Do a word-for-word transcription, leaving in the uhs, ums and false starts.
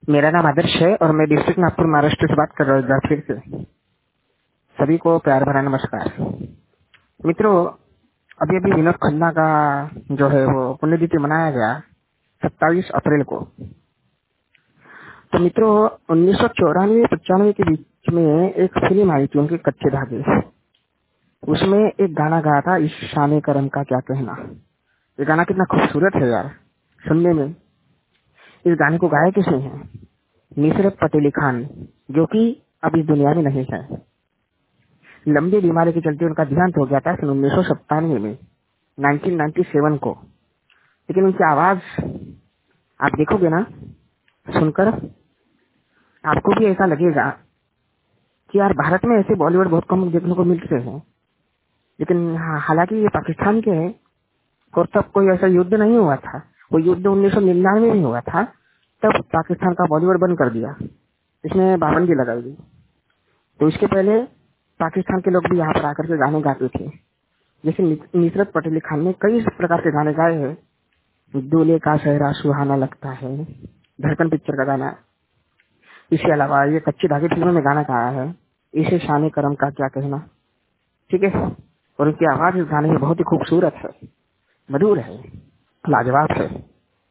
मेरा नाम आदर्श है और मैं डिस्ट्रिक्ट नागपुर महाराष्ट्र से बात कर रहा हूँ एक बार फिर से। सभी को प्यार भरा नमस्कार। मित्रों, अभी अभी विनोद खन्ना का जो है वो पुण्यतिथि मनाया गया सत्ताईस अप्रैल को। तो मित्रों, उन्नीस सौ चौरानवे पचानवे के बीच में एक फिल्म आई थी उनके कच्चे धागे। उसमें एक गाना गाया था, इस शान करम का क्या कहना। ये गाना कितना खूबसूरत है यार सुनने में। इस गाने को गाया किसने है? नुसरत फतेह खान, जो कि अब इस दुनिया में नहीं है। लंबी बीमारी के चलते उनका देहांत हो गया था सन उन्नीस सौ सत्तानवे में, उन्नीस सौ सत्तानवे को। लेकिन उनकी आवाज आप देखोगे ना, सुनकर आपको भी ऐसा लगेगा कि यार भारत में ऐसे बॉलीवुड बहुत कम देखने को मिलते हैं। लेकिन हा- हालांकि ये पाकिस्तान के हैं और तब कोई ऐसा युद्ध नहीं हुआ था। वो युद्ध उन्नीस सौ निन्यानवे में हुआ था, तब पाकिस्तान का बॉलीवुड बंद कर दिया, इसमें पाबंदी लगाई गई। तो इसके पहले पाकिस्तान के लोग भी यहाँ पर आकर के गाने गाते थे। जैसे नुसरत फतेह खान ने कई प्रकार के गाने गाए हैं। दूल्हे का सहरा सुहाना लगता है, धड़कन पिक्चर का गाना। इसके अलावा ये कच्चे धागे फिल्म में गाना गाया है, इसे शान करम का क्या कहना। ठीक है। और उनकी आवाज इस गाने में बहुत ही खूबसूरत है, मधुर है, लाजवाब है।